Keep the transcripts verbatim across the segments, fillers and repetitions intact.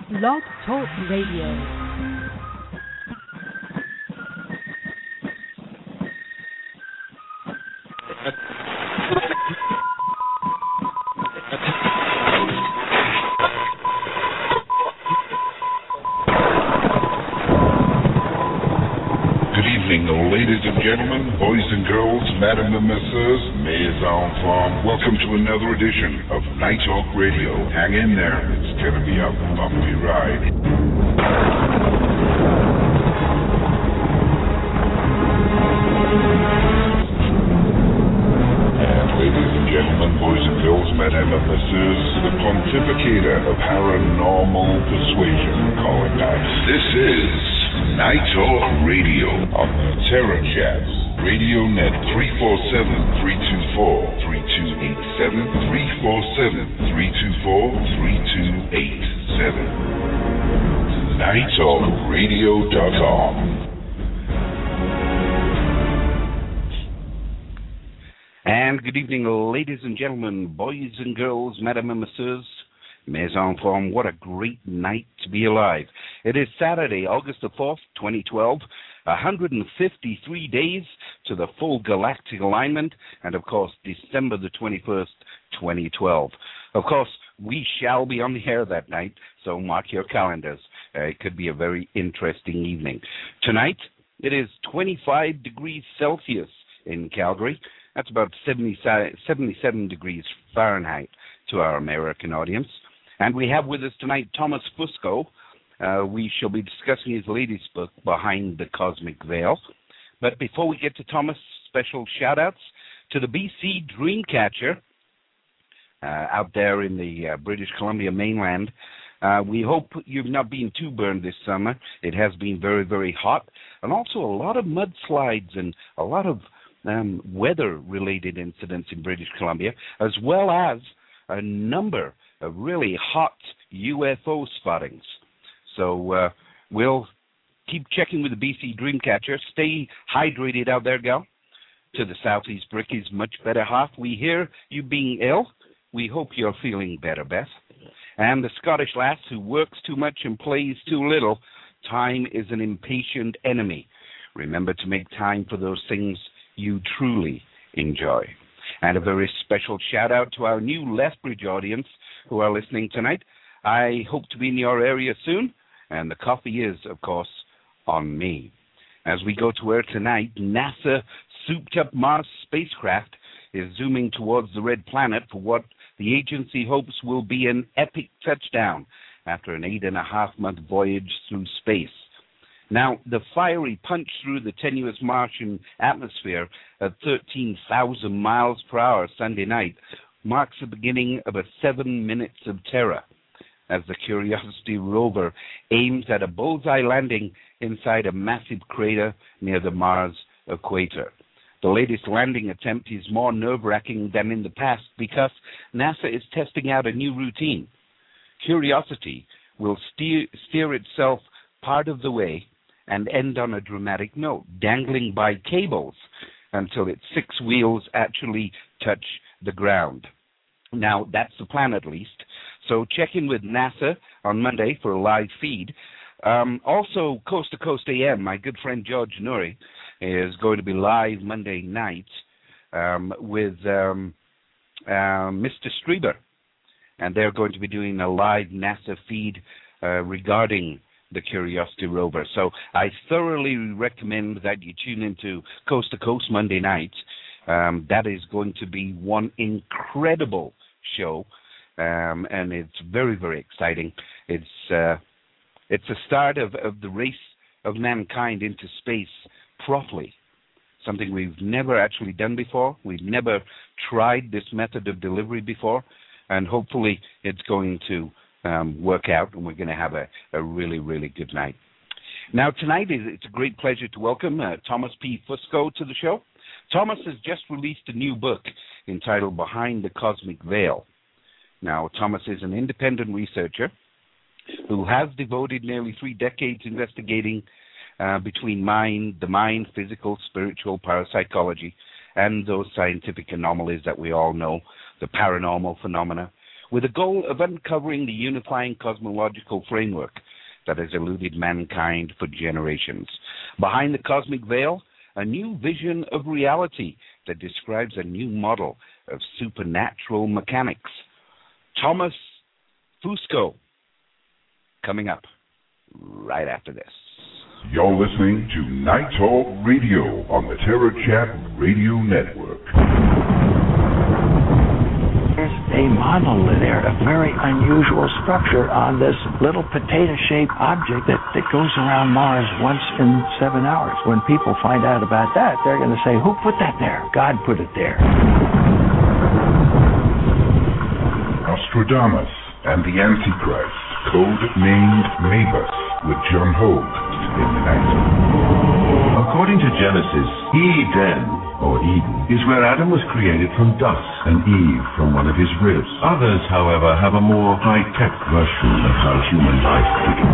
Blog Talk Radio. Ladies and gentlemen, boys and girls, madam and messieurs, mes enfants, welcome to another edition of Night Talk Radio. Hang in there, it's gonna be a bumpy ride. And ladies and gentlemen, boys and girls, madam and messieurs, the pontificator of paranormal persuasion, calling night. This is Night Talk Radio on the Terror Chats Radio Net three four seven, three two four, three two eight seven, three four seven, three two four, three two eight seven. night talk radio dot com. And good evening, ladies and gentlemen, boys and girls, madam and messieurs. Mes enfants, what a great night to be alive. It is Saturday, August the fourth, twenty twelve, one hundred fifty-three days to the full galactic alignment, and of course, December the twenty-first, twenty twelve. Of course, we shall be on the air that night, so mark your calendars. Uh, it could be a very interesting evening. Tonight, it is twenty-five degrees Celsius in Calgary. That's about seventy-seven degrees Fahrenheit to our American audience. And we have with us tonight Thomas Fusco. Uh, we shall be discussing his latest book, Behind the Cosmic Veil. But before we get to Thomas, special shout-outs to the B C Dreamcatcher uh, out there in the uh, British Columbia mainland. Uh, we hope you've not been too burned this summer. It has been very, very hot. And also a lot of mudslides and a lot of um, weather-related incidents in British Columbia, as well as a number of really hot U F O spottings. So uh, we'll keep checking with the B C Dreamcatcher. Stay hydrated out there, gal. To the Southeast Bricky's much better half. We hear you being ill. We hope you're feeling better, Beth. And the Scottish lass who works too much and plays too little. Time is an impatient enemy. Remember to make time for those things you truly enjoy. And a very special shout-out to our new Lethbridge audience who are listening tonight. I hope to be in your area soon, and the coffee is, of course, on me. As we go to air tonight, NASA souped-up Mars spacecraft is zooming towards the red planet for what the agency hopes will be an epic touchdown after an eight-and-a-half-month voyage through space. Now, the fiery punch through the tenuous Martian atmosphere at thirteen thousand miles per hour Sunday night marks the beginning of a seven minutes of terror as the Curiosity rover aims at a bullseye landing inside a massive crater near the Mars equator. The latest landing attempt is more nerve-wracking than in the past because NASA is testing out a new routine. Curiosity will steer, steer itself part of the way and end on a dramatic note, dangling by cables until its six wheels actually touch the ground. Now, that's the plan at least. So check in with NASA on Monday for a live feed. Um, also, Coast to Coast A M, my good friend George Nuri, is going to be live Monday night um, with um, uh, Mister Strieber. And they're going to be doing a live NASA feed uh, regarding the Curiosity rover. So I thoroughly recommend that you tune into Coast to Coast Monday night. Um, that is going to be one incredible show, um, and it's very, very exciting. It's uh, it's the start of, of the race of mankind into space properly, something we've never actually done before. We've never tried this method of delivery before, and hopefully it's going to Um, work out, and we're going to have a, a really, really good night. Now, tonight, it's a great pleasure to welcome uh, Thomas P. Fusco to the show. Thomas has just released a new book entitled Behind the Cosmic Veil. Now, Thomas is an independent researcher who has devoted nearly three decades investigating uh, between mind, the mind, physical, spiritual, parapsychology, and those scientific anomalies that we all know, the paranormal phenomena. with the goal of uncovering the unifying cosmological framework that has eluded mankind for generations. Behind the cosmic veil, a new vision of reality that describes a new model of supernatural mechanics. Thomas Fusco, coming up right after this. You're listening to Night Talk Radio on the Terra Chat Radio Network. There's a monolith there, a very unusual structure on this little potato-shaped object that, that goes around Mars once in seven hours. When people find out about that, they're going to say, who put that there? God put it there. Nostradamus and the Antichrist, code named Mabus, with John Hogue in the night. According to Genesis, Eden, or Eden, is where Adam was created from dust and Eve from one of his ribs. Others, however, have a more high-tech version of how human life began.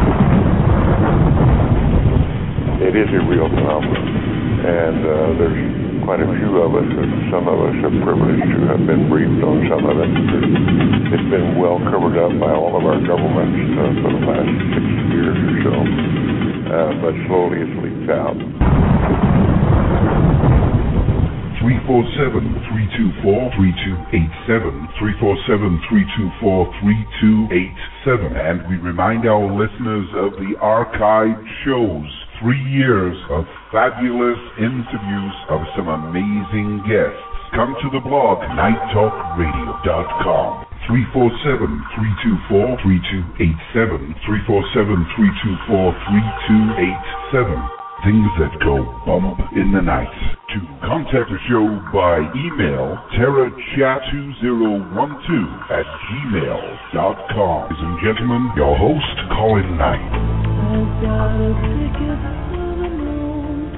It is a real phenomenon, and uh, there's quite a few of us, and some of us are privileged to have been briefed on some of it. It's been well covered up by all of our governments uh, for the last sixty years or so, uh, but slowly it's leaked out. three four seven, three two four, three two eight seven, three four seven, three two four, three two eight seven. And we remind our listeners of the archived shows. Three years of fabulous interviews of some amazing guests. Come to the blog, night talk radio dot com. three four seven, three two four, three two eight seven, three four seven, three two four, three two eight seven. Things that go bump in the night. To contact the show by email, terra chat two zero one two at gmail dot com. Ladies and gentlemen, your host, Colin Knight. I've got a ticket to the moon.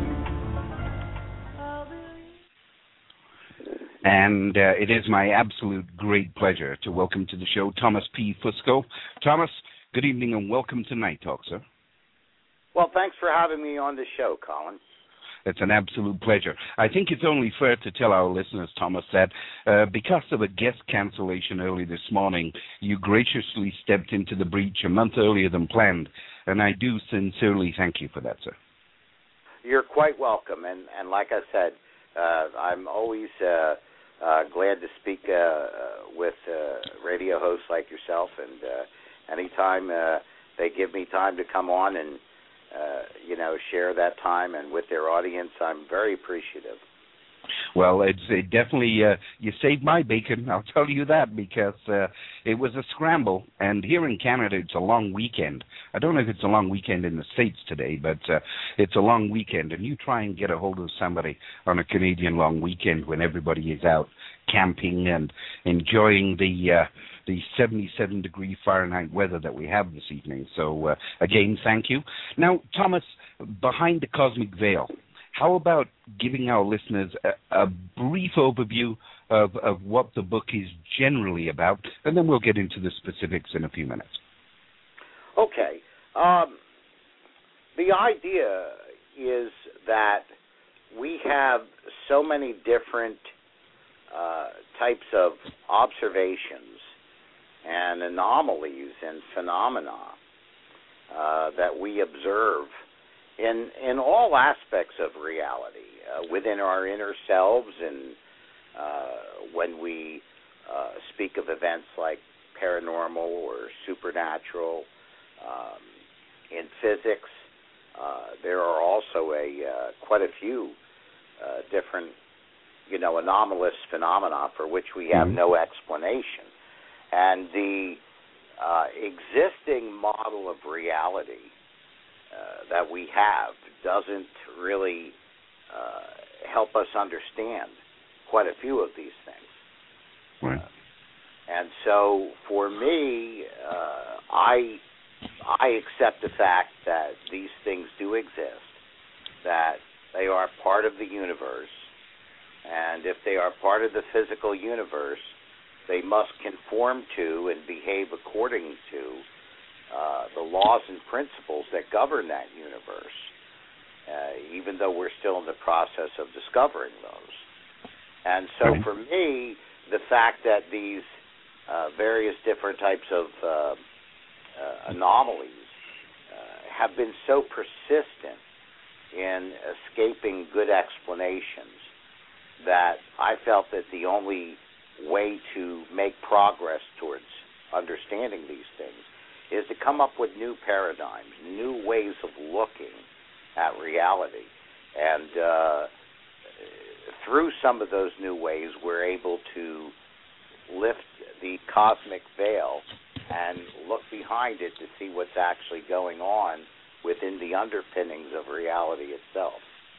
And uh, it is my absolute great pleasure to welcome to the show Thomas P. Fusco. Thomas, good evening and welcome to Night Talk, sir. Well, thanks for having me on the show, Colin. It's an absolute pleasure. I think it's only fair to tell our listeners, Thomas, that uh, because of a guest cancellation early this morning, you graciously stepped into the breach a month earlier than planned, and I do sincerely thank you for that, sir. You're quite welcome, and, and like I said, uh, I'm always uh, uh, glad to speak uh, uh, with uh, radio hosts like yourself, and uh, anytime uh, they give me time to come on and Uh, you know, share that time and with their audience, I'm very appreciative. Well, it's it definitely, uh, you saved my bacon, I'll tell you that, because uh, it was a scramble, and here in Canada, it's a long weekend. I don't know if it's a long weekend in the States today, but uh, it's a long weekend, and you try and get a hold of somebody on a Canadian long weekend when everybody is out camping and enjoying the uh, the seventy-seven degree Fahrenheit weather that we have this evening. So, uh, again, thank you. Now, Thomas, behind the cosmic veil, how about giving our listeners a, a brief overview of, of what the book is generally about, and then we'll get into the specifics in a few minutes. Okay. Um, the idea is that we have so many different uh, types of observations and anomalies and phenomena uh, that we observe in in all aspects of reality, uh, within our inner selves, and uh, when we uh, speak of events like paranormal or supernatural, um, in physics, uh, there are also a uh, quite a few uh, different, you know, anomalous phenomena for which we have mm-hmm. no explanation. And the uh, existing model of reality uh, that we have doesn't really uh, help us understand quite a few of these things. Right. Uh, and so for me, uh, I I accept the fact that these things do exist, that they are part of the universe, and if they are part of the physical universe, they must conform to and behave according to uh, the laws and principles that govern that universe, uh, even though we're still in the process of discovering those. And so right. for me, the fact that these uh, various different types of uh, uh, anomalies uh, have been so persistent in escaping good explanations that I felt that the only way to make progress towards understanding these things is to come up with new paradigms, new ways of looking at reality. And uh, through some of those new ways, we're able to lift the cosmic veil and look behind it to see what's actually going on within the underpinnings of reality itself.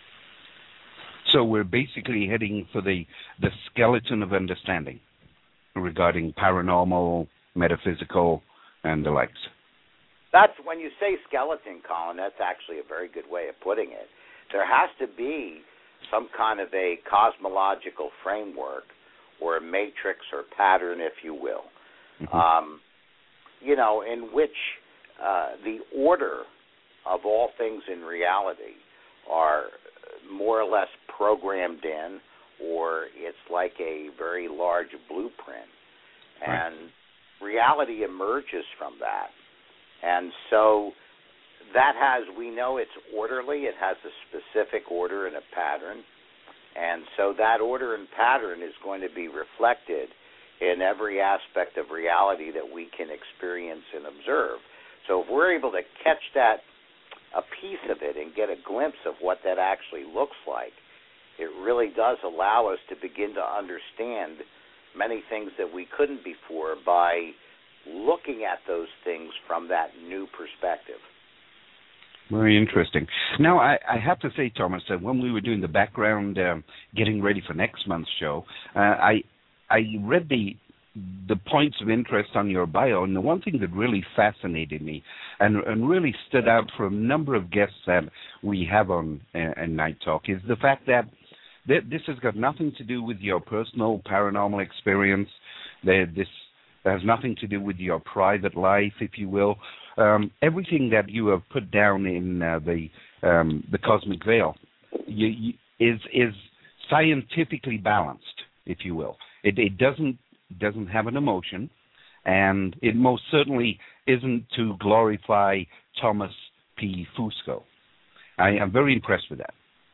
So we're basically heading for the, the skeleton of understanding regarding paranormal, metaphysical, and the likes. That's when you say skeleton, Colin, that's actually a very good way of putting it. There has to be some kind of a cosmological framework or a matrix or pattern, if you will, mm-hmm. um, you know, in which uh, the order of all things in reality are more or less programmed in, or it's like a very large blueprint. Right. And reality emerges from that. And so that has, we know it's orderly, it has a specific order and a pattern. And so that order and pattern is going to be reflected in every aspect of reality that we can experience and observe. So if we're able to catch that, a piece of it, and get a glimpse of what that actually looks like, it really does allow us to begin to understand many things that we couldn't before by looking at those things from that new perspective. Very interesting. Now, I, I have to say, Thomas, that when we were doing the background, um, getting ready for next month's show, uh, I I read the the points of interest on your bio, and the one thing that really fascinated me and, and really stood out for a number of guests that we have on uh, Night Talk is the fact that th- this has got nothing to do with your personal paranormal experience. That this has nothing to do with your private life, if you will. Um, everything that you have put down in uh, the um, the cosmic veil you, you, is is scientifically balanced, if you will. It, it doesn't doesn't have an emotion, and it most certainly isn't to glorify Thomas P. Fusco. I am very impressed with that.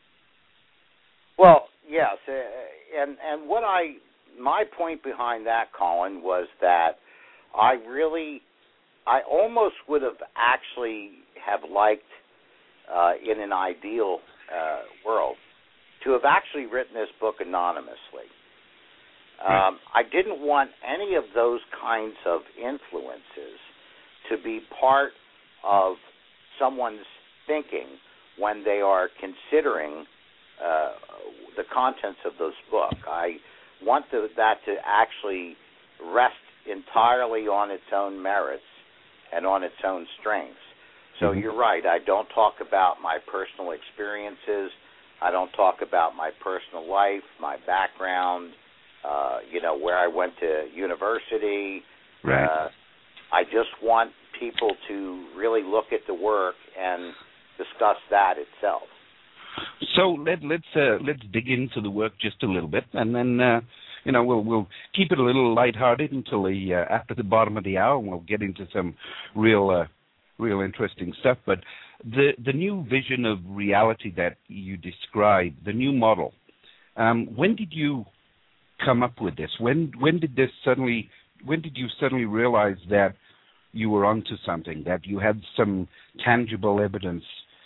Well, yes, uh, and and what I my point behind that, Colin, was that I really, I almost would have actually have liked, uh, in an ideal uh, world, to have actually written this book anonymously. Um, I didn't want any of those kinds of influences to be part of someone's thinking when they are considering uh, the contents of this book. I want the, that to actually rest entirely on its own merits and on its own strengths. So mm-hmm. You're right. I don't talk about my personal experiences. I don't talk about my personal life, my background, Uh, you know, where I went to university. Right. Uh, I just want people to really look at the work and discuss that itself. So let, let's uh, let's dig into the work just a little bit, and then uh, you know we'll we'll keep it a little lighthearted until the uh, after the bottom of the hour, and we'll get into some real uh, real interesting stuff. But the the new vision of reality that you describe, the new model. Um, when did you come up with this? When when did this suddenly? When did you suddenly realize that you were onto something? That you had some tangible evidence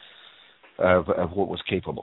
of of what was capable?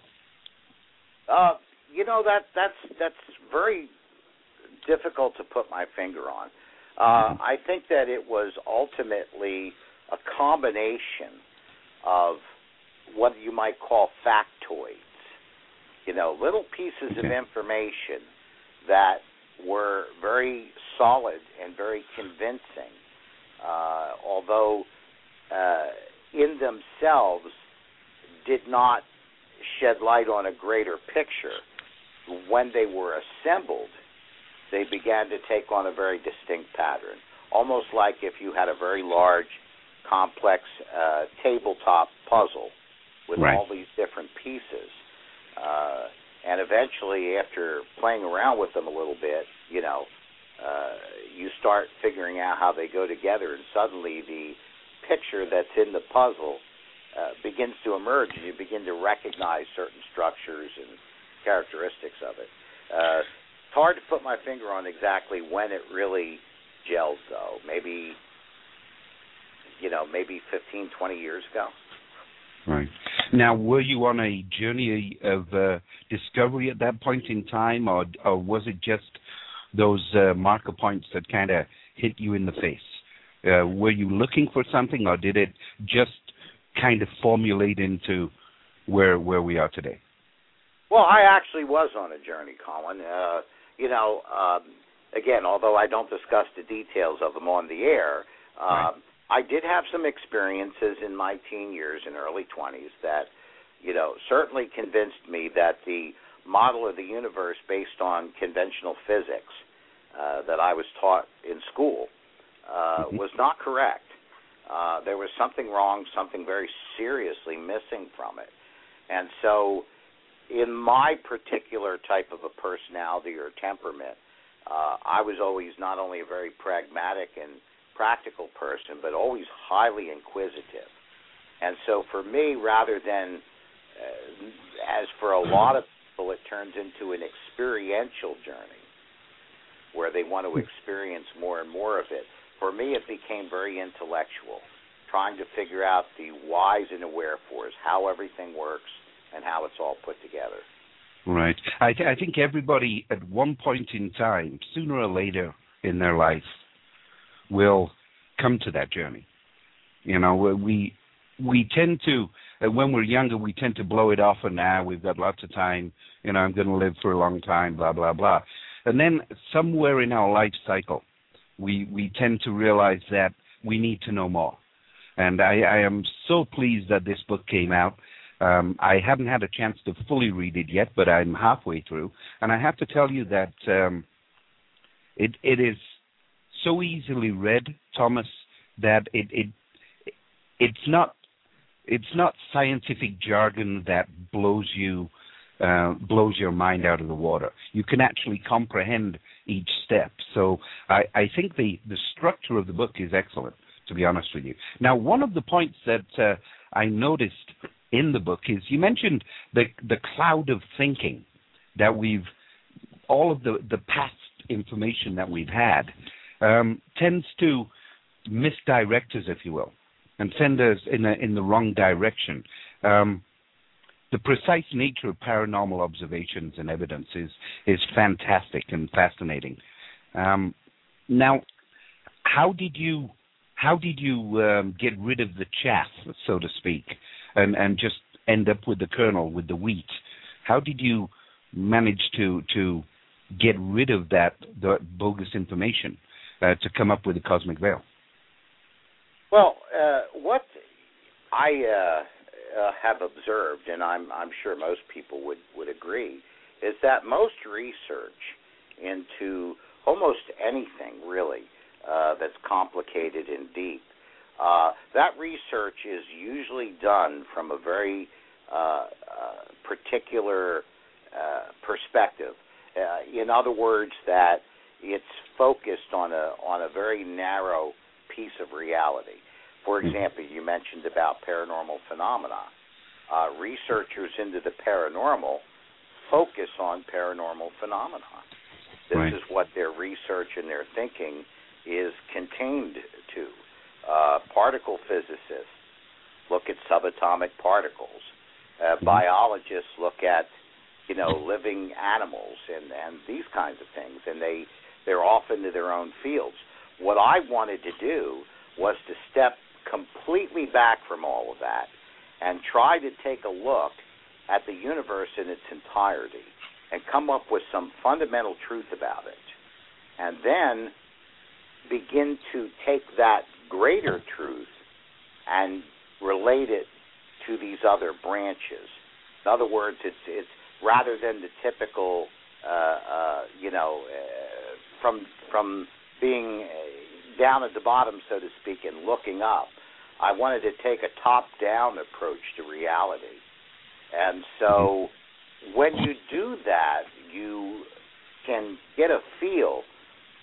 Uh, you know that that's that's very difficult to put my finger on. Uh, mm-hmm. I think that it was ultimately a combination of what you might call factoids. You know, little pieces okay. of information that were very solid and very convincing, uh, although uh, in themselves did not shed light on a greater picture. When they were assembled, they began to take on a very distinct pattern, almost like if you had a very large, complex uh, tabletop puzzle with right. all these different pieces. Uh, And eventually, after playing around with them a little bit, you know, uh, you start figuring out how they go together, and suddenly the picture that's in the puzzle uh, begins to emerge, and you begin to recognize certain structures and characteristics of it. Uh, it's hard to put my finger on exactly when it really gelled, though. Maybe, you know, maybe fifteen, twenty years ago. Right. Now, were you on a journey of uh, discovery at that point in time, or, or was it just those uh, marker points that kind of hit you in the face? Uh, were you looking for something, or did it just kind of formulate into where where we are today? Well, I actually was on a journey, Colin. Uh, you know, um, again, although I don't discuss the details of them on the air, um, right. I did have some experiences in my teen years and early twenties that, you know, certainly convinced me that the model of the universe based on conventional physics uh, that I was taught in school uh, mm-hmm. was not correct. Uh, there was something wrong, something very seriously missing from it. And so in my particular type of a personality or temperament, uh, I was always not only a very pragmatic and practical person, but always highly inquisitive. And so for me, rather than, uh, as for a lot of people, it turns into an experiential journey where they want to experience more and more of it. For me, it became very intellectual, trying to figure out the whys and the wherefores, how everything works, and how it's all put together. Right. I, th- I think everybody at one point in time, sooner or later in their life, will come to that journey. You know, we we tend to, uh, when we're younger, we tend to blow it off and now ah, we've got lots of time, you know, I'm going to live for a long time, blah, blah, blah. And then somewhere in our life cycle, we, we tend to realize that we need to know more. And I, I am so pleased that this book came out. Um, I haven't had a chance to fully read it yet, but I'm halfway through. And I have to tell you that um, it it is so easily read, Thomas, that it, it it's not it's not scientific jargon that blows you uh, blows your mind out of the water. You can actually comprehend each step. So I, I think the, the structure of the book is excellent, to be honest with you. Now, one of the points that uh, I noticed in the book is you mentioned the the cloud of thinking that we've all of the, the past information that we've had. Um, tends to misdirect us, if you will, and send us in, a, in the wrong direction. Um, the precise nature of paranormal observations and evidence is, is fantastic and fascinating. Um, now, how did you how did you um, get rid of the chaff, so to speak, and, and just end up with the kernel, with the wheat? How did you manage to to get rid of that the bogus information? Uh, to come up with a cosmic veil? Well, uh, what I uh, uh, have observed, and I'm, I'm sure most people would, would agree, is that most research into almost anything, really, uh, that's complicated and deep, uh, that research is usually done from a very uh, uh, particular uh, perspective. Uh, in other words, that it's focused on a on a very narrow piece of reality. For example, you mentioned about paranormal phenomena. Uh, researchers into the paranormal focus on paranormal phenomena. This right. is what their research and their thinking is contained to. Uh, particle physicists look at subatomic particles. Uh, mm-hmm. Biologists look at, you know, living animals and, and these kinds of things, and they They're off into their own fields. What I wanted to do was to step completely back from all of that and try to take a look at the universe in its entirety and come up with some fundamental truth about it, and then begin to take that greater truth and relate it to these other branches. In other words, it's, it's rather than the typical, uh, uh, you know, uh, From from being down at the bottom, so to speak, and looking up, I wanted to take a top-down approach to reality. And so when you do that, you can get a feel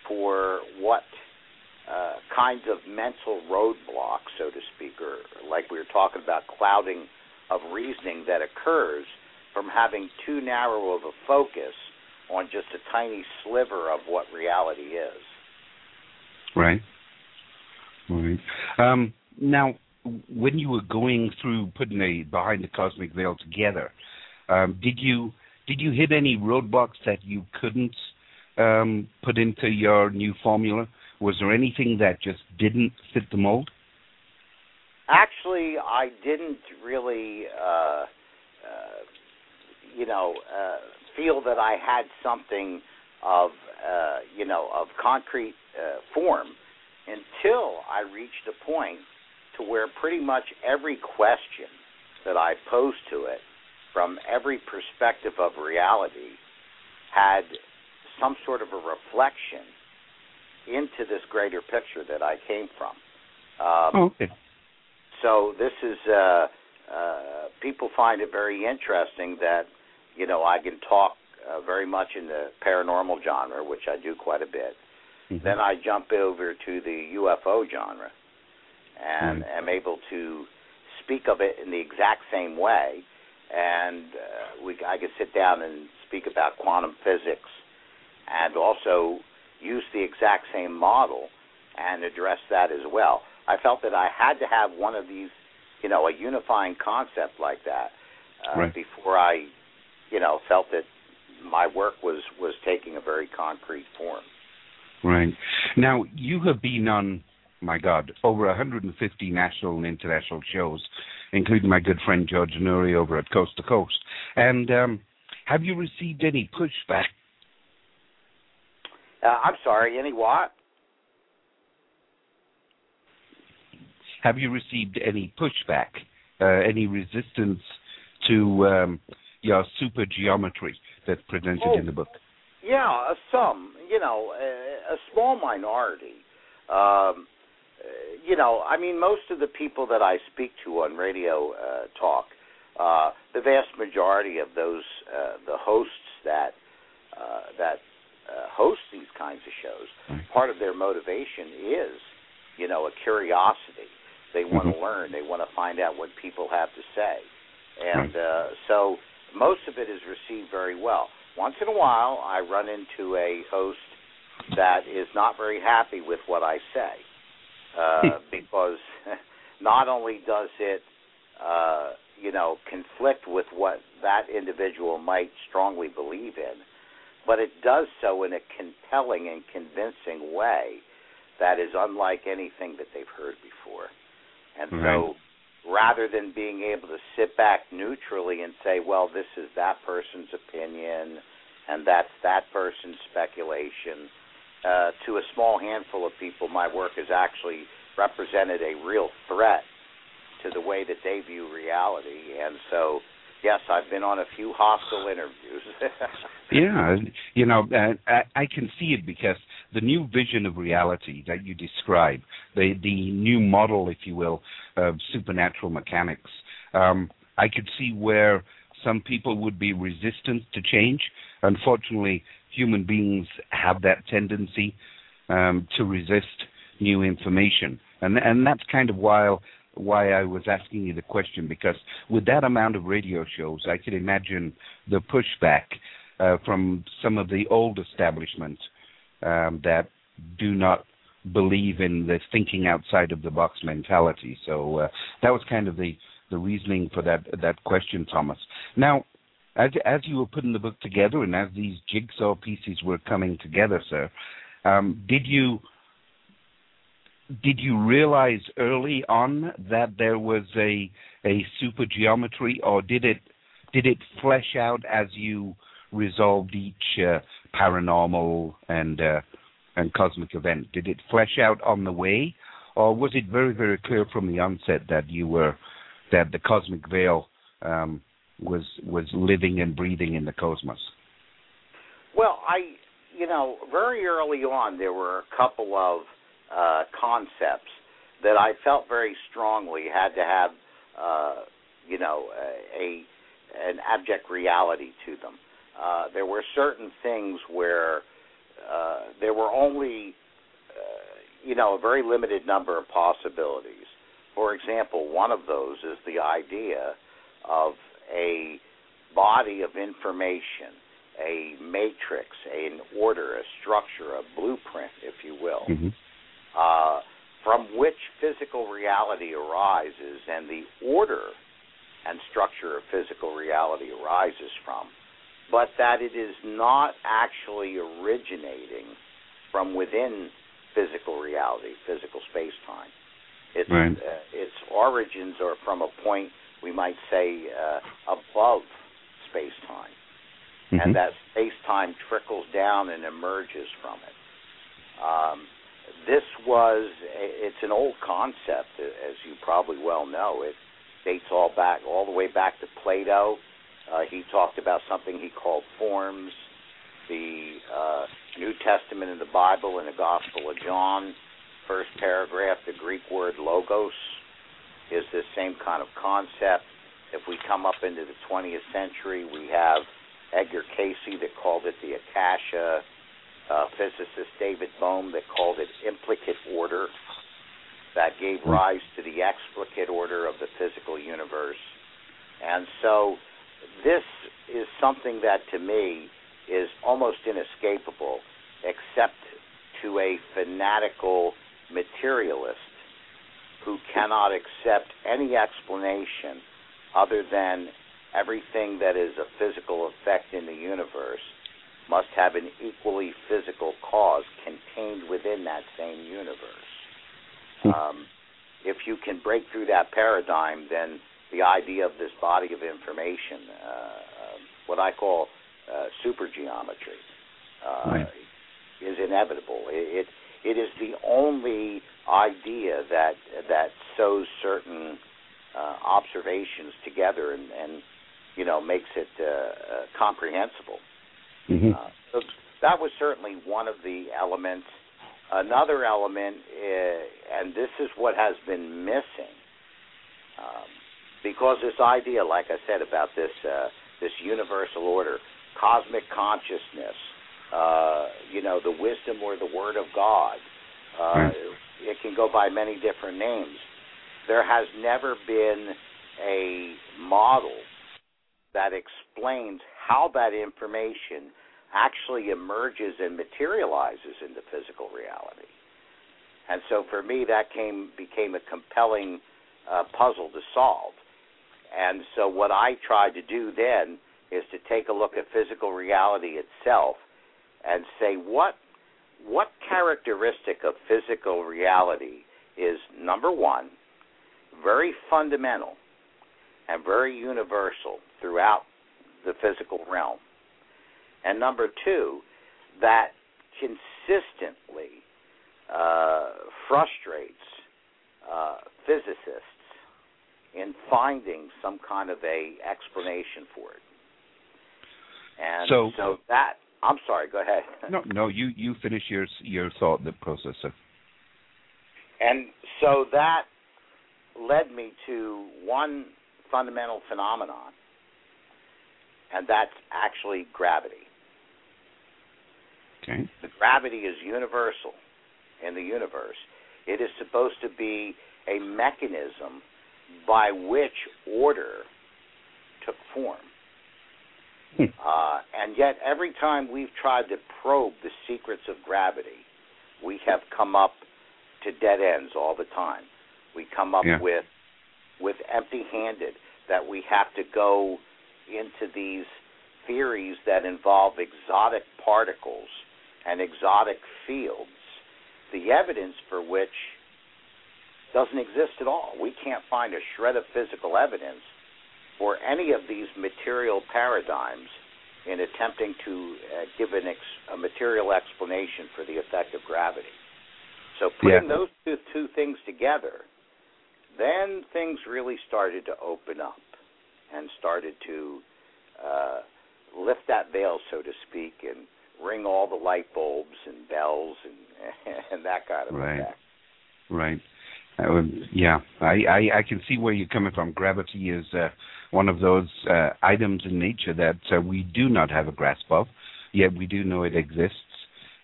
for what uh, kinds of mental roadblocks, so to speak, or like we were talking about, clouding of reasoning that occurs from having too narrow of a focus on just a tiny sliver of what reality is. Right. Right. Um, now, when you were going through putting a Behind the Cosmic Veil together, um, did you did you hit any roadblocks that you couldn't um, put into your new formula? Was there anything that just didn't fit the mold? Actually, I didn't really, uh, uh, you know, uh, feel that I had something of, uh, you know, of concrete uh, form until I reached a point to where pretty much every question that I posed to it from every perspective of reality had some sort of a reflection into this greater picture that I came from. Um, oh, okay. So this is, uh, uh, people find it very interesting that, you know, I can talk uh, very much in the paranormal genre, which I do quite a bit. Mm-hmm. Then I jump over to the U F O genre and mm-hmm. am able to speak of it in the exact same way. And uh, we, I can sit down and speak about quantum physics and also use the exact same model and address that as well. I felt that I had to have one of these, you know, a unifying concept like that uh, right. before I, you know, felt that my work was, was taking a very concrete form. Right. Now, you have been on, my God, over one hundred fifty national and international shows, including my good friend George Noory over at Coast to Coast. And um, have you received any pushback? Uh, I'm sorry, any what? Have you received any pushback, uh, any resistance to um, your super geometry that's presented oh, in the book? Yeah, uh, some, you know, a, a small minority. Um, you know, I mean, most of the people that I speak to on radio uh, talk, uh, the vast majority of those, uh, the hosts that uh, that uh, host these kinds of shows, right. part of their motivation is, you know, a curiosity. They want mm-hmm. to learn. They want to find out what people have to say. And right. uh, so most of it is received very well. Once in a while, I run into a host that is not very happy with what I say uh, because not only does it, uh, you know, conflict with what that individual might strongly believe in, but it does so in a compelling and convincing way that is unlike anything that they've heard before. And right. so rather than being able to sit back neutrally and say, well, this is that person's opinion and that's that person's speculation, uh, to a small handful of people, my work has actually represented a real threat to the way that they view reality. And so, yes, I've been on a few hostile interviews. Yeah, you know, uh, I, I can see it because the new vision of reality that you describe, the the new model, if you will, of supernatural mechanics, um, I could see where some people would be resistant to change. Unfortunately, human beings have that tendency um, to resist new information, and and that's kind of why why I was asking you the question, because with that amount of radio shows, I could imagine the pushback uh, from some of the old establishments um, that do not believe in the thinking outside of the box mentality. So uh, that was kind of the, the reasoning for that that question, Thomas. Now, as as you were putting the book together and as these jigsaw pieces were coming together, sir, um, did you did you realize early on that there was a a super geometry, or did it did it flesh out as you resolved each uh, paranormal and uh, and cosmic event? Did it flesh out on the way, or was it very, very clear from the onset that you were that the cosmic veil um, was was living and breathing in the cosmos? Well, I, you know, very early on there were a couple of uh, concepts that I felt very strongly had to have, uh, you know, a, a an abject reality to them. Uh, there were certain things where uh, there were only, uh, you know, a very limited number of possibilities. For example, one of those is the idea of a body of information, a matrix, an order, a structure, a blueprint, if you will, mm-hmm. uh, from which physical reality arises and the order and structure of physical reality arises from, but that it is not actually originating from within physical reality, physical space-time. Its, right. uh, its origins are from a point, we might say, uh, above space-time, mm-hmm. and that space-time trickles down and emerges from it. Um, this was, it's an old concept, as you probably well know. It dates all back, all the way back to Plato. Uh, he talked about something he called forms. The uh, New Testament in the Bible, in the Gospel of John, first paragraph, the Greek word logos is this same kind of concept. If we come up into the twentieth century, we have Edgar Cayce that called it the Akasha, uh, physicist David Bohm that called it implicate order, that gave rise to the explicate order of the physical universe. And so this is something that, to me, is almost inescapable, except to a fanatical materialist who cannot accept any explanation other than everything that is a physical effect in the universe must have an equally physical cause contained within that same universe. Um, if you can break through that paradigm, then the idea of this body of information, uh, uh, what I call uh, supergeometry, uh, right. is inevitable. It, it it is the only idea that that sews certain uh, observations together and, and you know makes it uh, uh, comprehensible. Mm-hmm. Uh, so that was certainly one of the elements. Another element, uh, and this is what has been missing, um, because this idea, like I said, about this uh, this universal order, cosmic consciousness, uh, you know, the wisdom or the word of God, uh, right. it can go by many different names. There has never been a model that explains how that information actually emerges and materializes into physical reality. And so for me, that came became a compelling uh, puzzle to solve. And so what I tried to do then is to take a look at physical reality itself and say, what what characteristic of physical reality is, number one, very fundamental and very universal throughout the physical realm, and number two, that consistently uh, frustrates uh, physicists in finding some kind of a explanation for it. And so, so that, I'm sorry, go ahead. No, no, you, you finish your your thought, the processor. And so that led me to one fundamental phenomenon, and that's actually gravity. Okay. The gravity is universal in the universe. It is supposed to be a mechanism by which order took form. Hmm. Uh, and yet every time we've tried to probe the secrets of gravity, we have come up to dead ends all the time. We come up yeah. with with empty-handed, that we have to go into these theories that involve exotic particles and exotic fields, the evidence for which doesn't exist at all. We can't find a shred of physical evidence for any of these material paradigms in attempting to uh, give an ex- a material explanation for the effect of gravity. So putting yeah. those two, two things together, then things really started to open up and started to uh, lift that veil, so to speak, and ring all the light bulbs and bells and, and that kind of right. effect. Right. Uh, yeah, I, I, I can see where you're coming from. Gravity is uh, one of those uh, items in nature that uh, we do not have a grasp of, yet we do know it exists.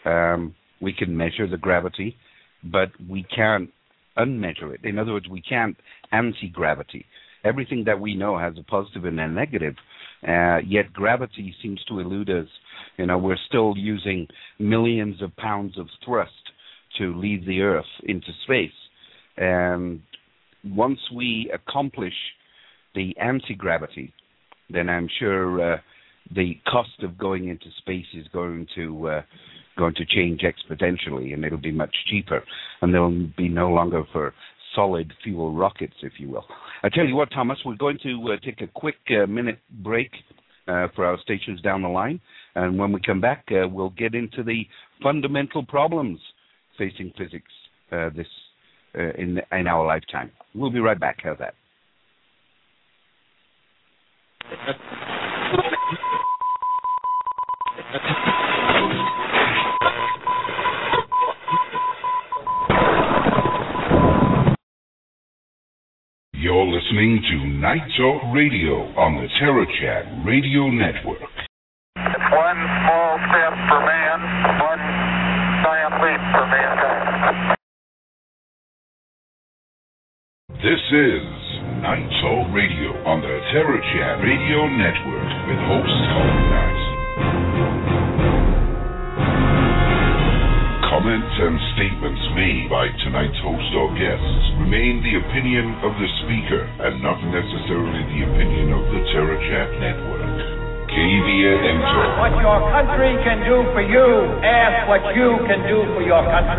Um, we can measure the gravity, but we can't unmeasure it. In other words, we can't anti-gravity. Everything that we know has a positive and a negative, uh, yet gravity seems to elude us. You know, we're still using millions of pounds of thrust to leave the Earth into space. And once we accomplish the anti-gravity, then I'm sure uh, the cost of going into space is going to uh, going to change exponentially, and it'll be much cheaper, and there'll be no longer for solid fuel rockets, if you will. I tell you what, Thomas, we're going to uh, take a quick uh, minute break uh, for our stations down the line, and when we come back, uh, we'll get into the fundamental problems facing physics uh, this uh, in in our lifetime. We'll be right back. How's that? You're listening to Night Talk Radio on the TerraChat Radio Network. It's one small step for man, one giant leap for mankind. This is Night Talk Radio on the TerraChat Radio Network with host Colin Knight. Comments and statements made by tonight's host or guests remain the opinion of the speaker and not necessarily the opinion of the TerraChat Network. Kavia Enter. What your country can do for you, ask what you can do for your country.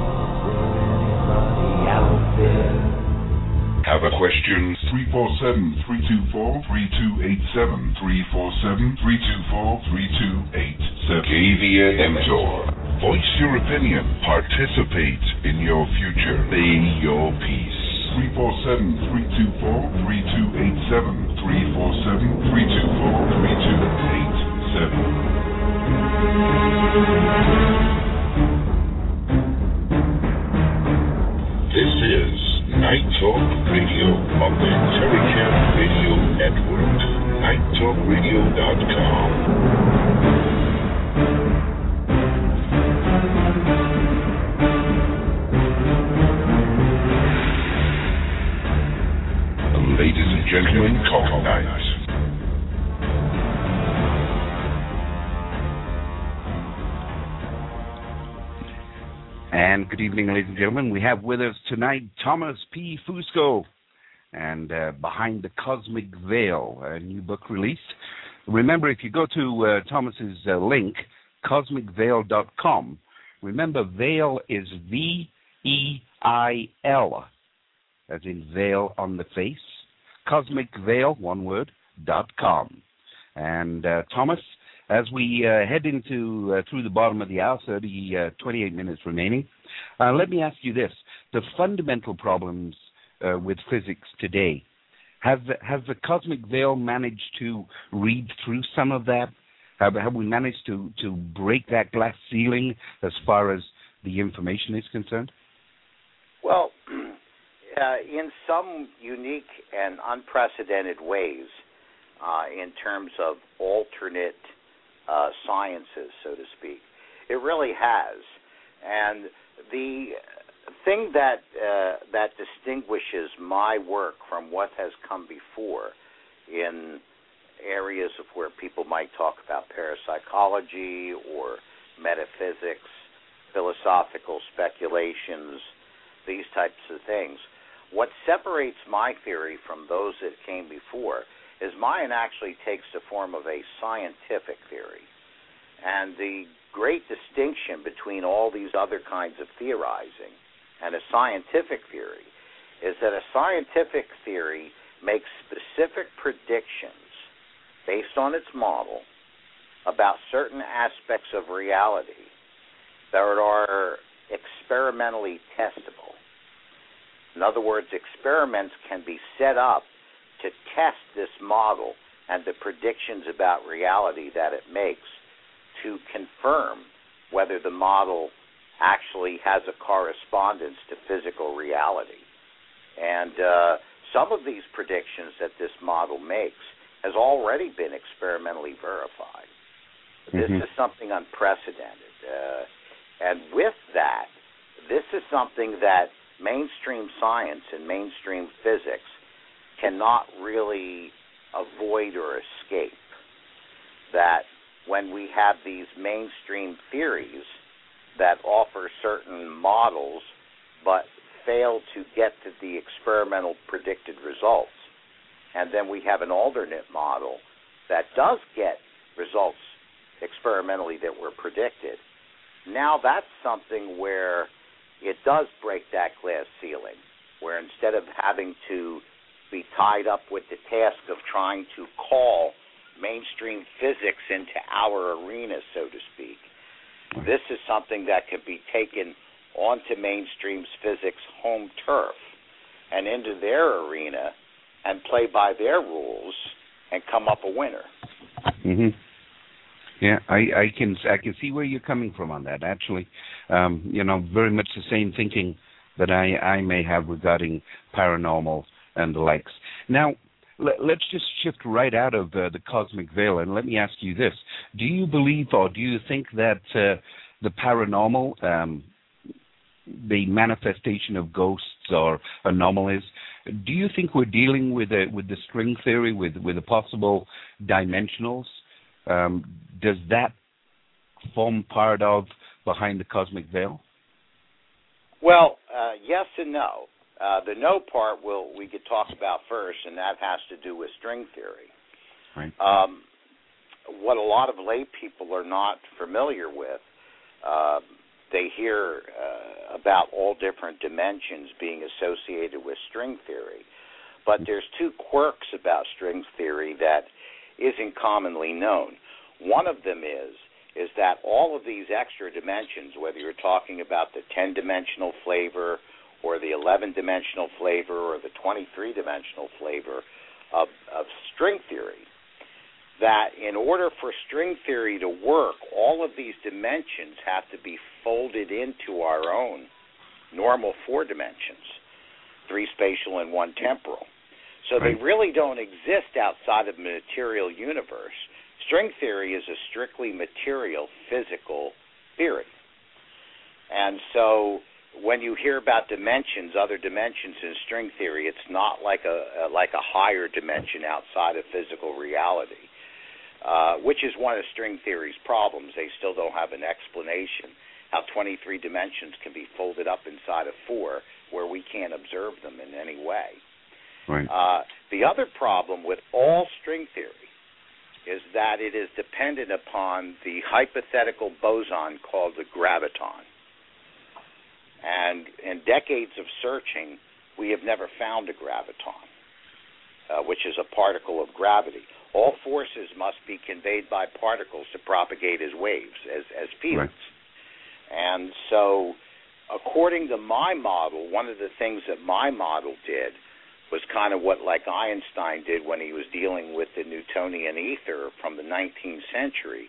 Have a question? three four seven, three two four, three two eight seven. three four seven, three two four, three two eight seven. Kavia Enter. Voice your opinion. Participate in your future. Say your piece. three four seven, three two four, three two eight seven. three four seven, three two four, three two eight seven. This is Night Talk Radio on the TerraChat Radio Network. night talk radio dot com. Ladies and gentlemen, Colin Knight. And good evening, ladies and gentlemen. We have with us tonight Thomas P. Fusco, and uh, Behind the Cosmic Veil, a new book released. Remember, if you go to uh, Thomas's uh, link, cosmic veil dot com, remember, veil is V E I L, as in veil on the face. Cosmic Veil, one word, dot com. And uh, Thomas, as we uh, head into uh, through the bottom of the hour, thirty, uh, twenty-eight minutes remaining, uh, let me ask you this: the fundamental problems uh, with physics today, have has the Cosmic Veil managed to read through some of that? Have, have we managed to to break that glass ceiling as far as the information is concerned? Well, Uh, in some unique and unprecedented ways, uh, in terms of alternate uh, sciences, so to speak. It really has. And the thing that uh, that distinguishes my work from what has come before in areas of where people might talk about parapsychology or metaphysics, philosophical speculations, these types of things, what separates my theory from those that came before is mine actually takes the form of a scientific theory. And the great distinction between all these other kinds of theorizing and a scientific theory is that a scientific theory makes specific predictions based on its model about certain aspects of reality that are experimentally testable. In other words, experiments can be set up to test this model and the predictions about reality that it makes to confirm whether the model actually has a correspondence to physical reality. And uh, some of these predictions that this model makes has already been experimentally verified. Mm-hmm. This is something unprecedented. Uh, And with that, this is something that mainstream science and mainstream physics cannot really avoid or escape. That when we have these mainstream theories that offer certain models but fail to get to the experimental predicted results, and then we have an alternate model that does get results experimentally that were predicted, now that's something where it does break that glass ceiling, where instead of having to be tied up with the task of trying to call mainstream physics into our arena, so to speak, this is something that can be taken onto mainstream physics' home turf and into their arena and play by their rules and come up a winner. Mm-hmm. Yeah, I, I can I can see where you're coming from on that. Actually, um, you know, very much the same thinking that I, I may have regarding paranormal and the likes. Now, let, let's just shift right out of uh, the cosmic veil, and let me ask you this: do you believe, or do you think that uh, the paranormal, um, the manifestation of ghosts or anomalies, do you think we're dealing with a, with the string theory, with with the possible dimensionals? Um, does that form part of behind the cosmic veil? Well, uh, yes and no. Uh, the no part will we could talk about first, and that has to do with string theory. Right. Um, what a lot of lay people are not familiar with, uh, they hear uh, about all different dimensions being associated with string theory, but there's two quirks about string theory that isn't commonly known. One of them is is that all of these extra dimensions, whether you're talking about the ten-dimensional flavor or the eleven-dimensional flavor or the twenty-three-dimensional flavor of, of string theory, that in order for string theory to work, all of these dimensions have to be folded into our own normal four dimensions, three spatial and one temporal. So they really don't exist outside of the material universe. String theory is a strictly material, physical theory. And so when you hear about dimensions, other dimensions in string theory, it's not like a, a like a higher dimension outside of physical reality, uh, which is one of string theory's problems. They still don't have an explanation how twenty-three dimensions can be folded up inside of four where we can't observe them in any way. Right. Uh, the other problem with all string theory is that it is dependent upon the hypothetical boson called the graviton. And in decades of searching, we have never found a graviton, uh, which is a particle of gravity. All forces must be conveyed by particles to propagate as waves, as, as fields. Right. And so, according to my model, one of the things that my model did was kind of what like Einstein did when he was dealing with the Newtonian ether from the nineteenth century.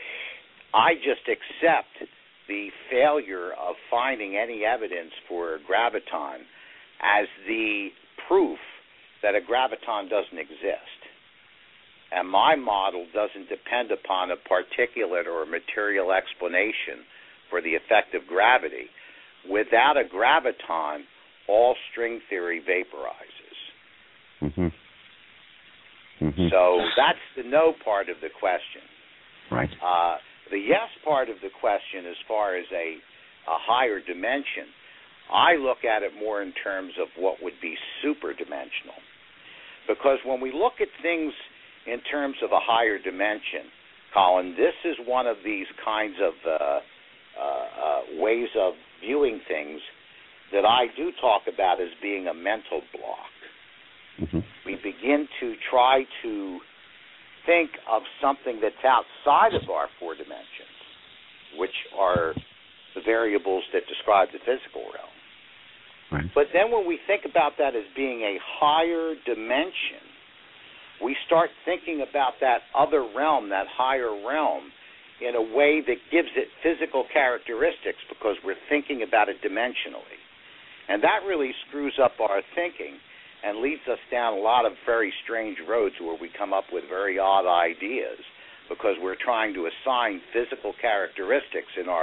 I just accept the failure of finding any evidence for a graviton as the proof that a graviton doesn't exist. And my model doesn't depend upon a particulate or a material explanation for the effect of gravity. Without a graviton, all string theory vaporizes. Mm-hmm. Mm-hmm. So that's the no part of the question. Right. Uh, the yes part of the question, as far as a, a higher dimension, I look at it more in terms of what would be superdimensional. Because when we look at things in terms of a higher dimension, Colin, this is one of these kinds of uh, uh, uh, ways of viewing things that I do talk about as being a mental block. Mm-hmm. We begin to try to think of something that's outside of our four dimensions, which are the variables that describe the physical realm. Right. But then when we think about that as being a higher dimension, we start thinking about that other realm, that higher realm, in a way that gives it physical characteristics because we're thinking about it dimensionally. And that really screws up our thinking and leads us down a lot of very strange roads where we come up with very odd ideas because we're trying to assign physical characteristics in our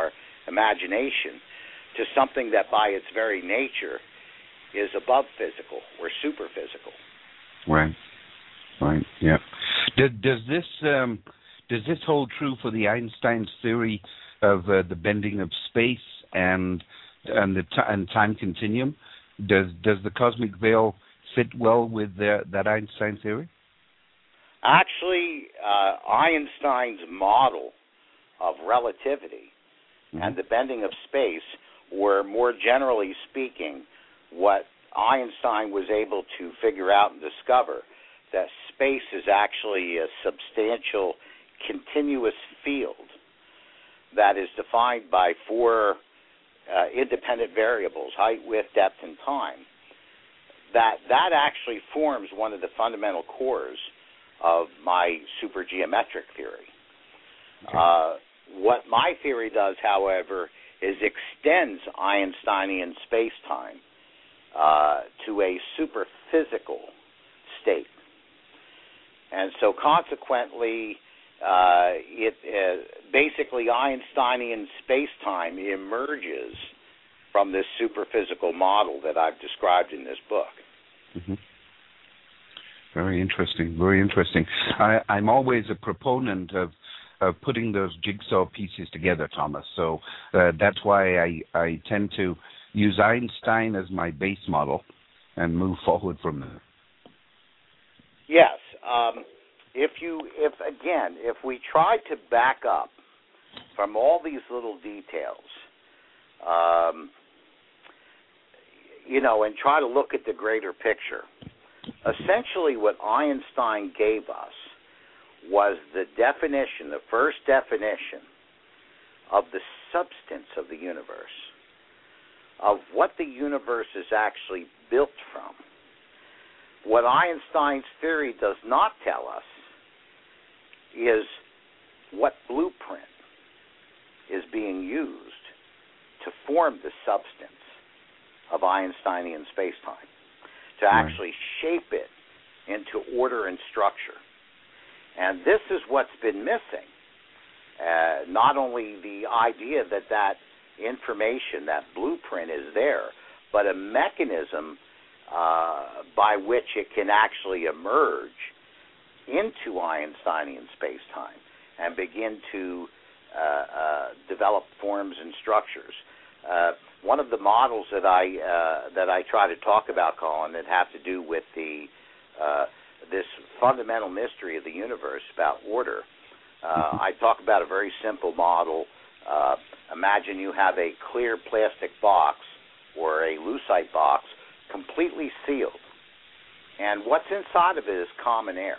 imagination to something that by its very nature is above physical or super physical. Right. Right. Yeah. Does, does this um, does this hold true for the Einstein's theory of uh, the bending of space and and the t- and time continuum? Does does the cosmic veil fit well with the, that Einstein theory? Actually, uh, Einstein's model of relativity mm-hmm. and the bending of space were, more generally speaking, what Einstein was able to figure out and discover, that space is actually a substantial continuous field that is defined by four uh, independent variables, height, width, depth, and time. That that actually forms one of the fundamental cores of my supergeometric theory. Okay. Uh, what my theory does, however, is extends Einsteinian space-time uh, to a superphysical state. And so consequently, uh, it uh, basically Einsteinian space-time emerges from this superphysical model that I've described in this book. Mm-hmm. Very interesting, very interesting. I, I'm always a proponent of, of putting those jigsaw pieces together, Thomas. So uh, that's why I, I tend to use Einstein as my base model and move forward from there. Yes. Um, if you, if again, if we try to back up from all these little details, um, you know, and try to look at the greater picture, essentially what Einstein gave us was the definition, the first definition of the substance of the universe, of what the universe is actually built from. What Einstein's theory does not tell us is what blueprint is being used to form the substance of Einsteinian spacetime, to actually shape it into order and structure. And this is what's been missing. Uh, not only the idea that that information, that blueprint is there, but a mechanism uh, by which it can actually emerge into Einsteinian spacetime and begin to uh, uh, develop forms and structures. Uh, one of the models that I uh, that I try to talk about, Colin, that have to do with the uh, this fundamental mystery of the universe about order. Uh, I talk about a very simple model. Uh, imagine you have a clear plastic box or a lucite box, completely sealed, and what's inside of it is common air.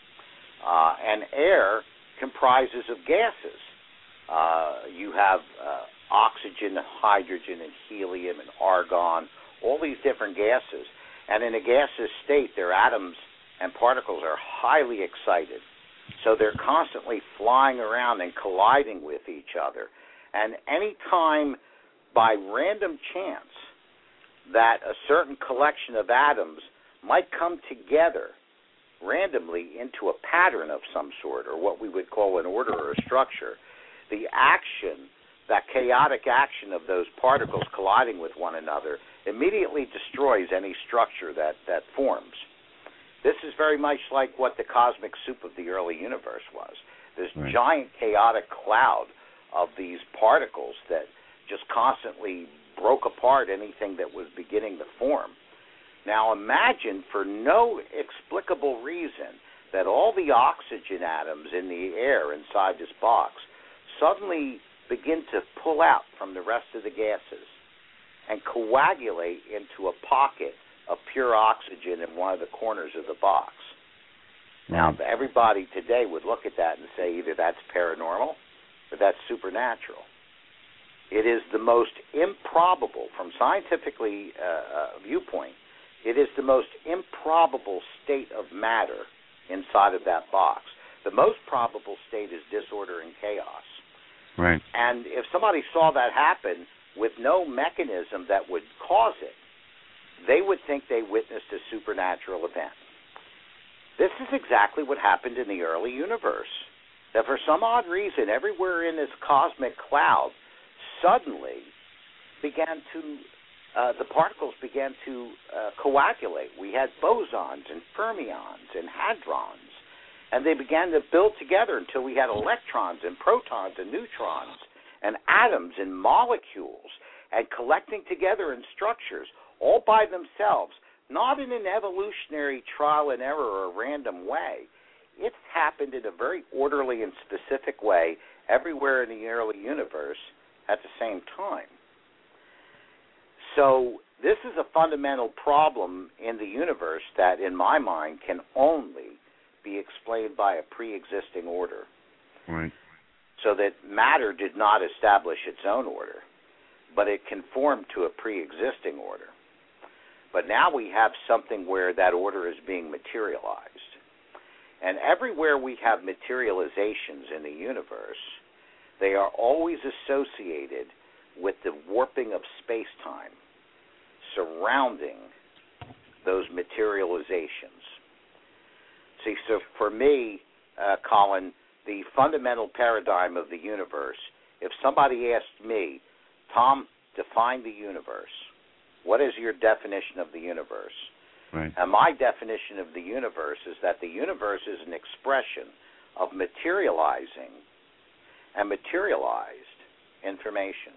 Uh, and air comprises of gases. Uh, you have uh, oxygen, hydrogen, and helium, and argon, all these different gases. And in a gaseous state, their atoms and particles are highly excited. So they're constantly flying around and colliding with each other. And any time, by random chance, that a certain collection of atoms might come together randomly into a pattern of some sort, or what we would call an order or a structure, the action, that chaotic action of those particles colliding with one another, immediately destroys any structure that, that forms. This is very much like what the cosmic soup of the early universe was. This right. giant chaotic cloud of these particles that just constantly broke apart anything that was beginning to form. Now imagine, for no explicable reason, that all the oxygen atoms in the air inside this box suddenly begin to pull out from the rest of the gases and coagulate into a pocket of pure oxygen in one of the corners of the box. Now, everybody today would look at that and say either that's paranormal or that's supernatural. It is the most improbable, from scientifically uh, uh, viewpoint, it is the most improbable state of matter inside of that box. The most probable state is disorder and chaos. Right. And if somebody saw that happen with no mechanism that would cause it, they would think they witnessed a supernatural event. This is exactly what happened in the early universe. That for some odd reason, everywhere in this cosmic cloud, suddenly began to, uh, the particles began to uh, coagulate. We had bosons and fermions and hadrons, and they began to build together until we had electrons and protons and neutrons and atoms and molecules and collecting together in structures all by themselves, not in an evolutionary trial and error or random way. It's happened in a very orderly and specific way everywhere in the early universe at the same time. So this is a fundamental problem in the universe that, in my mind, can only be explained by a pre-existing order. Right. So that matter did not establish its own order, but it conformed to a pre-existing order. But now we have something where that order is being materialized. And everywhere we have materializations in the universe, they are always associated with the warping of space-time surrounding those materializations. See, so for me, uh, Colin, the fundamental paradigm of the universe, if somebody asked me, Tom, define the universe, what is your definition of the universe? Right. And my definition of the universe is that the universe is an expression of materializing and materialized information.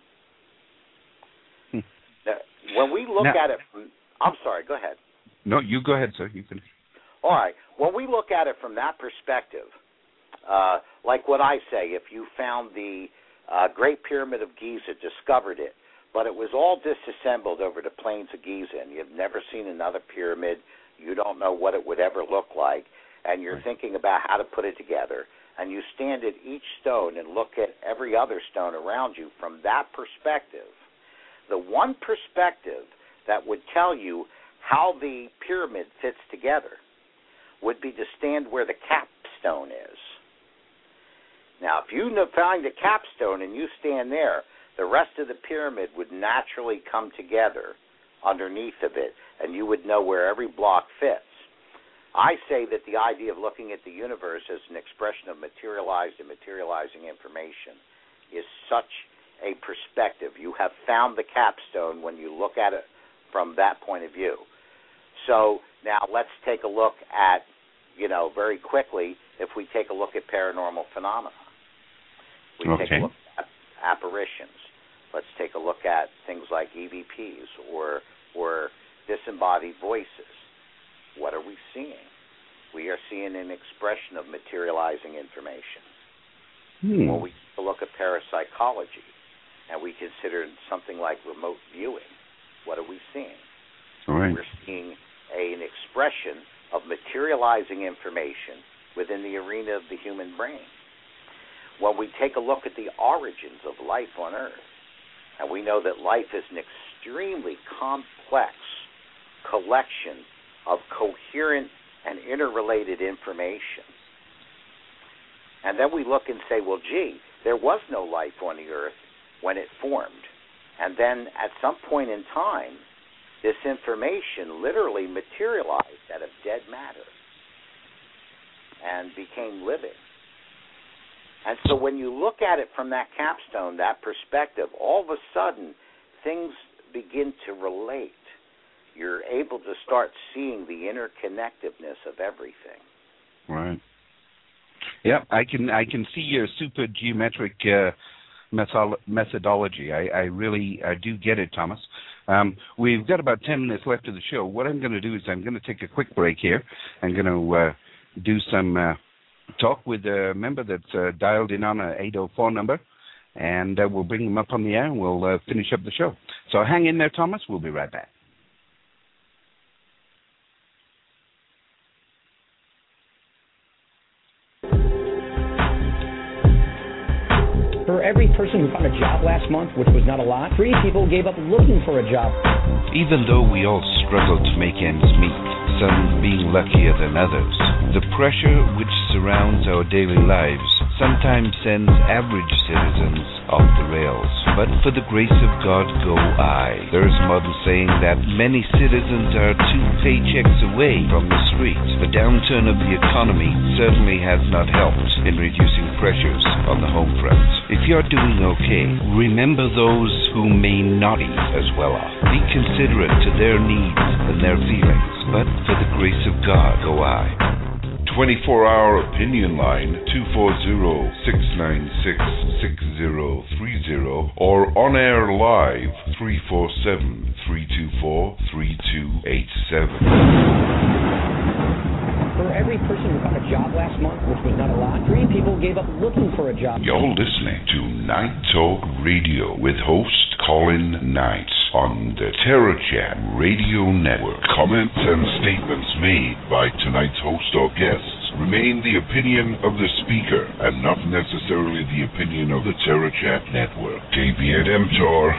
Hmm. Now, when we look now, at it from, I'm sorry, go ahead. No, you go ahead, sir. You can. All right. When we look at it from that perspective, uh, like what I say, if you found the uh, Great Pyramid of Giza, discovered it, but it was all disassembled over the plains of Giza, and you've never seen another pyramid, you don't know what it would ever look like, and you're right. thinking about how to put it together, and you stand at each stone and look at every other stone around you from that perspective, the one perspective that would tell you how the pyramid fits together would be to stand where the capstone is. Now, if you find the capstone and you stand there, the rest of the pyramid would naturally come together underneath of it, and you would know where every block fits. I say that the idea of looking at the universe as an expression of materialized and materializing information is such a perspective. You have found the capstone when you look at it from that point of view. So now let's take a look at, you know, very quickly, if we take a look at paranormal phenomena. We okay. take a look at apparitions. Let's take a look at things like E V Ps or or disembodied voices. What are we seeing? We are seeing an expression of materializing information. Hmm. When we take a look at parapsychology and we consider something like remote viewing, what are we seeing? Right. We're seeing a, an expression of materializing information within the arena of the human brain. When we take a look at the origins of life on Earth, and we know that life is an extremely complex collection of coherent and interrelated information. And then we look and say, well, gee, there was no life on the Earth when it formed. And then at some point in time, this information literally materialized out of dead matter and became living. And so when you look at it from that capstone, that perspective, all of a sudden things begin to relate. You're able to start seeing the interconnectedness of everything. Right. Yeah, I can I can see your super geometric uh, metho- methodology. I, I really I do get it, Thomas. Um, we've got about ten minutes left of the show. What I'm going to do is I'm going to take a quick break here. I'm going to uh, do some uh, talk with a member that's uh, dialed in on a eight oh four number, and uh, we'll bring him up on the air and we'll uh, finish up the show. So hang in there, Thomas. We'll be right back. For every person who found a job last month, which was not a lot, three people gave up looking for a job. Even though we all struggle to make ends meet, some being luckier than others, the pressure which surrounds our daily lives sometimes sends average citizens off the rails. But for the grace of God go I. There is a modern saying that many citizens are two paychecks away from the streets. The downturn of the economy certainly has not helped in reducing pressures on the home front. If you're doing okay, remember those who may not be as well off. Be considerate to their needs and their feelings, but for the grace of God go I. twenty-four hour opinion line two four zero, six nine six, six zero three zero or on air live three four seven, three two four, three two eight seven. For every person who found a job last month, which was not a lot, three people gave up looking for a job. You're listening to Night Talk Radio with host Colin Knight on the Terror Chat Radio Network. Comments and statements made by tonight's host or guests remain the opinion of the speaker and not necessarily the opinion of the Terror Chat Network. K B N M T O R.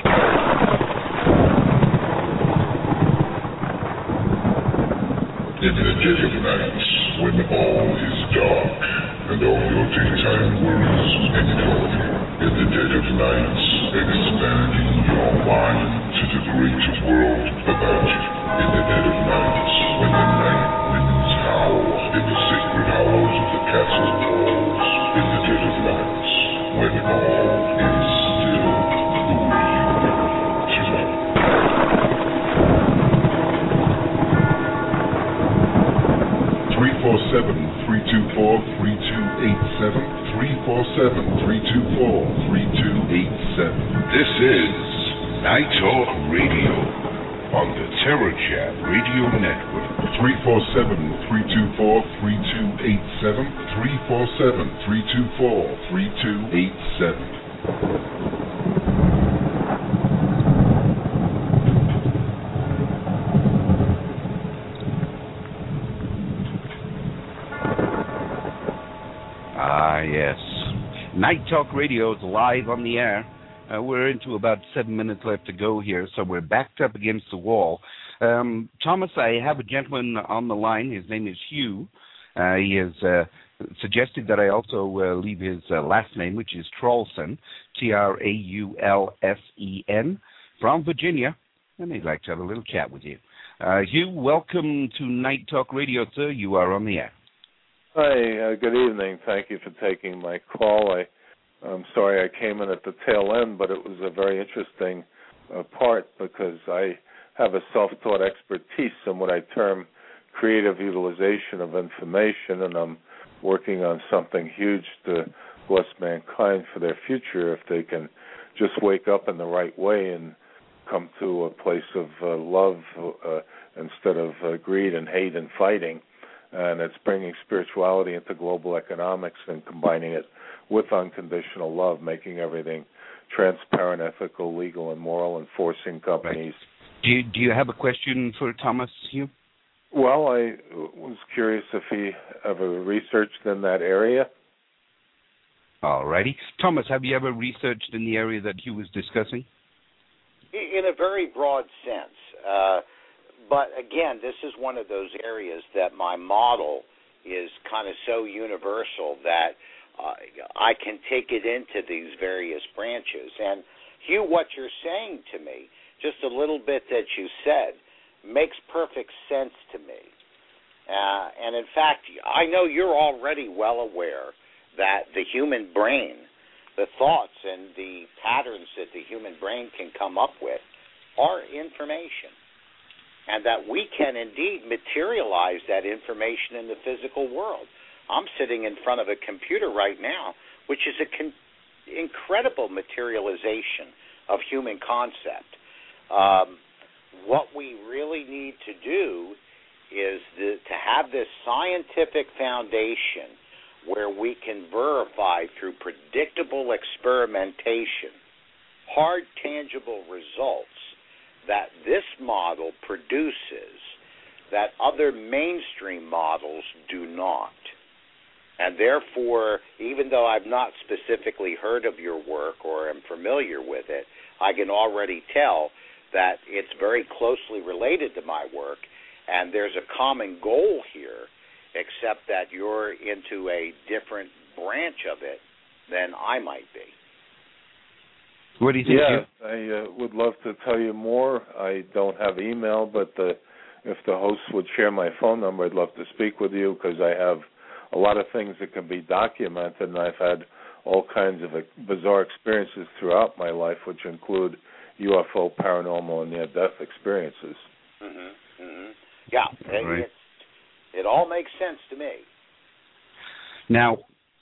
In the dead of night, when all is dark and all your daytime worries end over. In the dead of night, expanding your mind to the great world about you. In the dead of night, when the night winds howl in the sacred hollows of the castle walls. In the dead of night, when all is still, who will you be tonight? three four seven, three two four, three two eight seven, three four seven, three two four, three two eight seven. This is Night Talk Radio on the Terror Chat Radio Network. three four seven, three two four, three two eight seven, three four seven, three two four, three two eight seven. Ah, yes. Night Talk Radio is live on the air. Uh, we're into about seven minutes left to go here, so we're backed up against the wall. Um, Thomas, I have a gentleman on the line. His name is Hugh. Uh, he has uh, suggested that I also uh, leave his uh, last name, which is Traulsen, T R A U L S E N, from Virginia, and he'd like to have a little chat with you. Uh, Hugh, welcome to Night Talk Radio, sir. You are on the air. Hi, uh, good evening. Thank you for taking my call. I, I'm sorry I came in at the tail end, but it was a very interesting uh, part because I have a self-taught expertise in what I term creative utilization of information, and I'm working on something huge to bless mankind for their future if they can just wake up in the right way and come to a place of uh, love uh, instead of uh, greed and hate and fighting. And it's bringing spirituality into global economics and combining it with unconditional love, making everything transparent, ethical, legal, and moral, and forcing companies. Right. Do you, do you have a question for Thomas, Hugh? Well, I was curious if he ever researched in that area. All righty. Thomas, have you ever researched in the area that Hugh was discussing? In a very broad sense. Uh, But again, this is one of those areas that my model is kind of so universal that uh, I can take it into these various branches. And Hugh, what you're saying to me, just a little bit that you said, makes perfect sense to me. Uh, and in fact, I know you're already well aware that the human brain, the thoughts and the patterns that the human brain can come up with are information. And that we can indeed materialize that information in the physical world. I'm sitting in front of a computer right now, which is an con- incredible materialization of human concept. Um, what we really need to do is the, to have this scientific foundation where we can verify through predictable experimentation hard, tangible results that this model produces that other mainstream models do not. And therefore, even though I've not specifically heard of your work or am familiar with it, I can already tell that it's very closely related to my work, and there's a common goal here, except that you're into a different branch of it than I might be. What do you think? Yeah, I uh, would love to tell you more. I don't have email, but the, if the host would share my phone number, I'd love to speak with you because I have a lot of things that can be documented, and I've had all kinds of bizarre experiences throughout my life, which include U F O, paranormal, and near-death experiences. Mm-hmm. Mm-hmm. Yeah, right. it, it all makes sense to me. Now,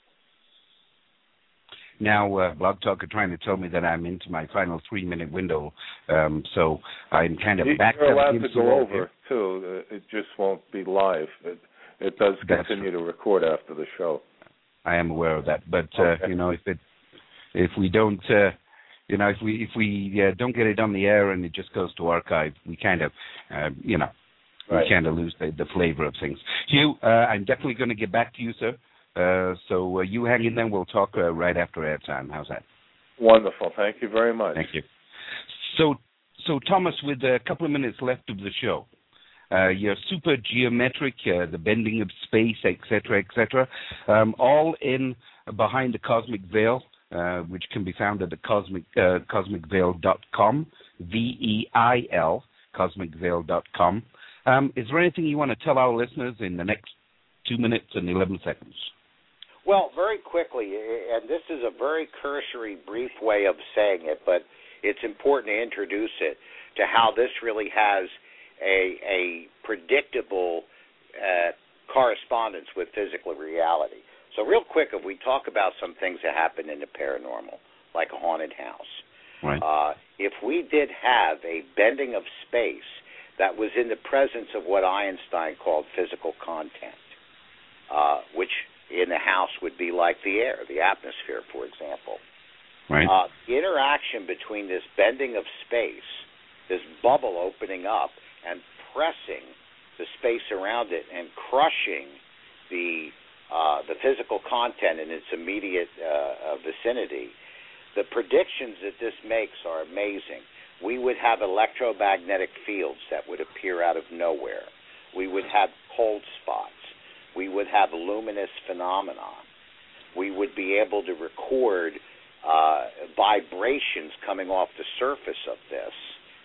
now uh, Blog Talk are trying to tell me that I'm into my final three-minute window, um, so I'm kind of backed You're up allowed to go over, here. too. It just won't be live. It, it does continue That's, to record after the show. I am aware of that, but okay. uh, you know, if it, if we don't, uh, you know, if we if we uh, don't get it on the air and it just goes to archive, we kind of, uh, you know, right. we kind of lose the, the flavor of things. Hugh, uh, I'm definitely going to get back to you, sir. Uh, so uh, you hang in there. We'll talk uh, right after airtime. How's that? Wonderful. Thank you very much. Thank you. So, so Thomas, with a couple of minutes left of the show, uh, your super geometric, uh, the bending of space, et cetera, et cetera, um, all in Behind the Cosmic Veil, uh, which can be found at the cosmic uh, cosmic veil dot com, V E I L, cosmic veil dot com. Um, is there anything you want to tell our listeners in the next two minutes and eleven seconds? Well, very quickly, and this is a very cursory, brief way of saying it, but it's important to introduce it to how this really has a, a predictable uh, correspondence with physical reality. So real quick, if we talk about some things that happen in the paranormal, like a haunted house, right. uh, if we did have a bending of space that was in the presence of what Einstein called physical content, uh, which in the house would be like the air, the atmosphere, for example. Right. Uh, the interaction between this bending of space, this bubble opening up and pressing the space around it and crushing the uh, the physical content in its immediate uh, vicinity, the predictions that this makes are amazing. We would have electromagnetic fields that would appear out of nowhere. We would have cold spots. We would have luminous phenomena. We would be able to record uh, vibrations coming off the surface of this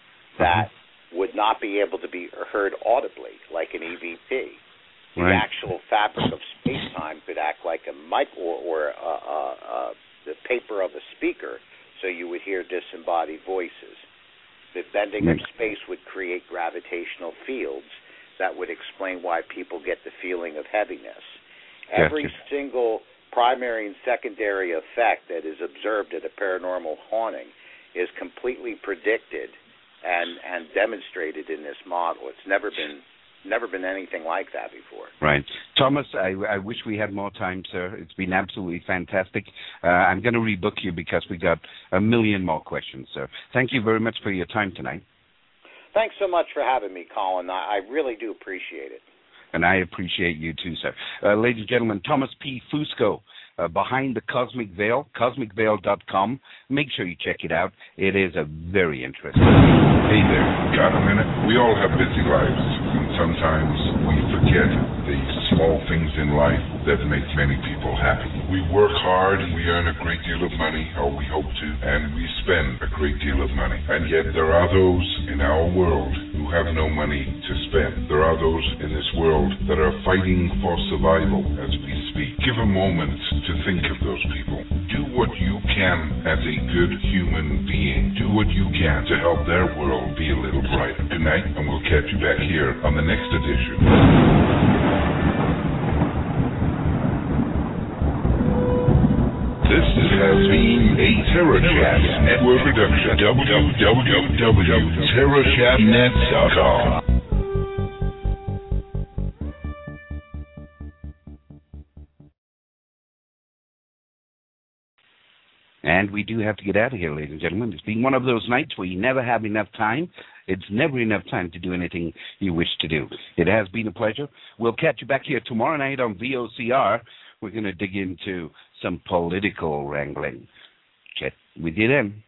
that mm-hmm. would not be able to be heard audibly, like an E V P. The right. actual fabric of space-time could act like a mic or, or uh, uh, uh, the paper of a speaker, so you would hear disembodied voices. The bending mm-hmm. of space would create gravitational fields that would explain why people get the feeling of heaviness. Every yes. single primary and secondary effect that is observed at a paranormal haunting is completely predicted and, and demonstrated in this model. It's never been never been anything like that before. Right. Thomas, I, I wish we had more time, sir. It's been absolutely fantastic. Uh, I'm going to rebook you because we got a million more questions, sir. Thank you very much for your time tonight. Thanks so much for having me, Colin. I really do appreciate it. And I appreciate you too, sir. Uh, ladies and gentlemen, Thomas P. Fusco, uh, Behind the Cosmic Veil, cosmic veil dot com. Make sure you check it out. It is a very interesting. Hey there, got a minute? We all have busy lives, and sometimes we forget the small things in life that make many people happy. We work hard, we earn a great deal of money, or we hope to, and we spend a great deal of money. And yet there are those in our world who have no money to spend. There are those in this world that are fighting for survival as we speak. Give a moment to think of those people. Do what you can as a good human being. Do what you can to help their world be a little brighter. Good night, and we'll catch you back here on the next edition. This has been a TerraChat Network production. w w w dot terra chat net dot com. And we do have to get out of here, ladies and gentlemen. It's been one of those nights where you never have enough time. It's never enough time to do anything you wish to do. It has been a pleasure. We'll catch you back here tomorrow night on V O C R. We're going to dig into some political wrangling. Chat with you then.